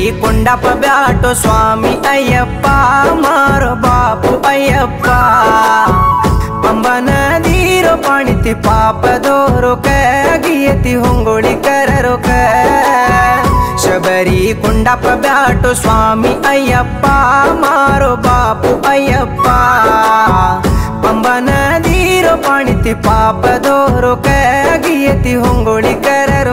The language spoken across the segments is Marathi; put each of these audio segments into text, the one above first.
కొండప బ్యాటో స్వామి అయ్యప్ప మారో బాపు అయ్యప్ప पंबा नदीरो पाणीती पाप दोरो गियती होंगोळी कररो शबरी कुंडाप ब्याटो स्वामी अय्यप्प मारो बापू अय्यप्प पंबा नदीरो पाणीती पाप दोरो गियती होंगोळी कररो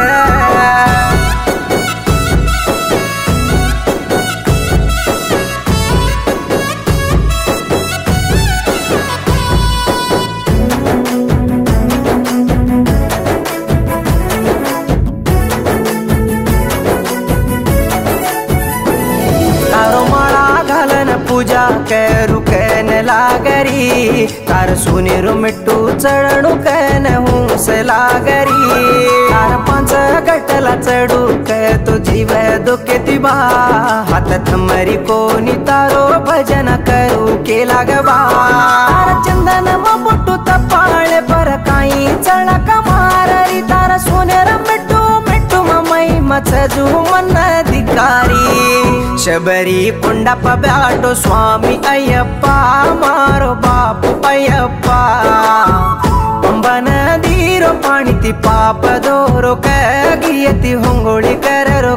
पूजा करू कैन लागरी तार सुनेरो मिट्टू चढणू कैन हूस लागरी तार पांच गटला चढू कै तो जीव दुखे तिबा हात थमरी कोणी तारो भजन करू केला गबा तार चंदन मोटू तपाळे पर काही चळक माररी तार सुनेरो मिट्टू मिट्टू ममई मचजू मन अधिकारी शबरी कुंडप ब्याटो स्वामी अय्यप्प मारो बापू अय्यप्प पंबा नदीरो पाणीती पाप दोरो गियती होंगोळी कररो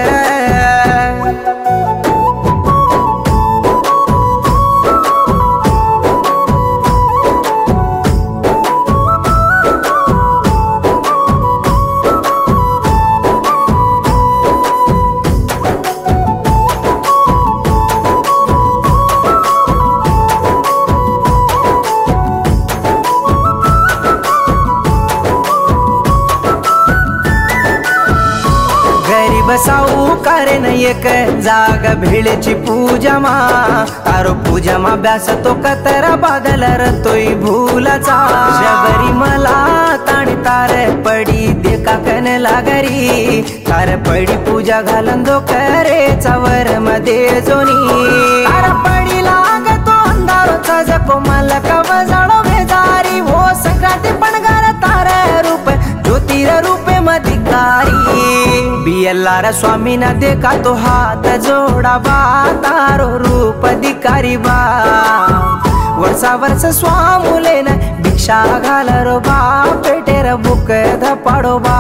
बसाऊ कारण एक जाग भेळेची पूजा मा तारो पूजा मा ब्यास तो कतरा बादल रतोय भूलाचा शबरी मला ताणी तारे पडी देखा कन लागरी तार पडी पूजा घालन दो करे चवर मध्ये जोनी तार पडी लागतो अंधारोचा जको मला कवजाळो बेजारी हो संक्रांती पणगार तार रूप ज्योतिर रूपे मधिकारी बियल्लार स्वामी न देखा तो हाथ जोड़ा बा तारो रूप अधिकारी बा वर्षा वर्ष स्वामुले न भिक्षा घालरो बा पेटेर बुक धपाडो बा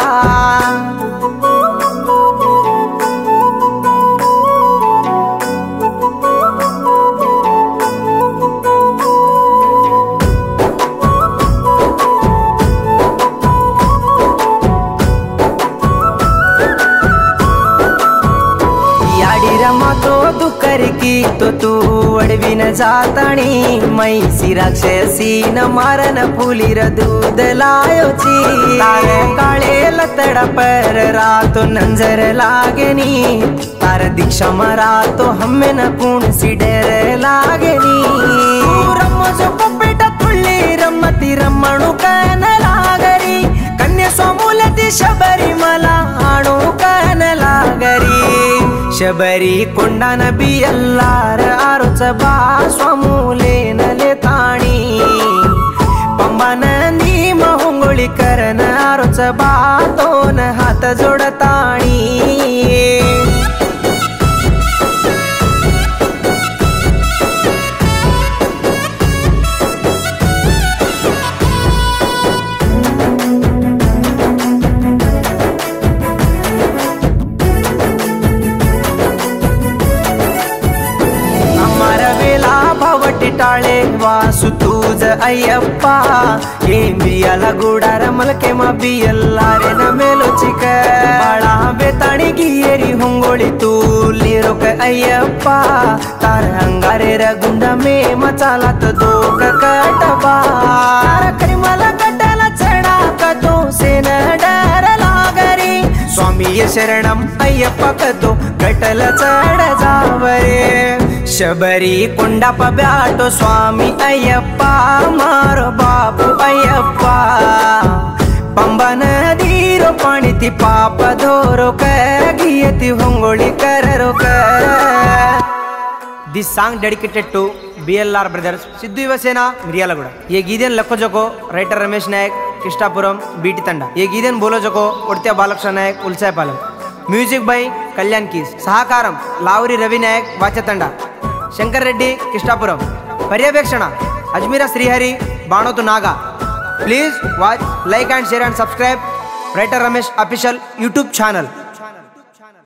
तो दुकर की तो तू अडविन जाताणी मैसी राक्षसी न मारन फुलीर दूध लायोची तारे काळे लतड पर रातो नंजर लागेनी तार दीक्षा मरा तो हम्मे न कुण सी डेर लागेनी रम्म जो पेट तुळ्ळी रम्मती रम्मणू कन लागरी कन्या सोमुलती शबरी मला आणू कन लागरी शबरी कोंडा नबी अल्लार आरोच बा स्वामुले नले ताणी पंबा नंदी मोंगोळी करन आरोच बा दोन हात जोडताणी टाळे वासु तुझ अय्यप्पा हे बियाला गुडार मलके मा बियल्लारे न मेलो चिक बाळा बेताणी गियेरी होंगोळी तू लिरोक अय्यप्पा तार अंगारे र गुंड मे मचालात दोक कटबा करिमला कटला चढा कतो सेन डर लागरी स्वामी शरणम अय्यप्पा कतो कटल चढ जावरे शबरी कुंडप ब्याटो स्वामी अय्यप्प मारो बापू अय्यप्प पंबा नदीरो पाणीती पाप दोरो गियती होंगोळी कररो This song dedicated to BLR brothers Siddu Ivasena Miryalaguda. ये गीदेन लखो जको राइटर रमेश नायक कृष्णापुरम बीटी तंडा. ये गीदेन बोलो जको उड़त्या Balakrishna Nayak Ulsaipalem. Music by Kalyan keys, సహకారం లావురి రవి నాయక్ వాచతండ, శంకర్ రెడ్డి కిష్టాపురం, పర్యవేక్షణ Ajmeera Srihari Banothu Naga. Please watch, like and share and subscribe writer Ramesh official YouTube channel.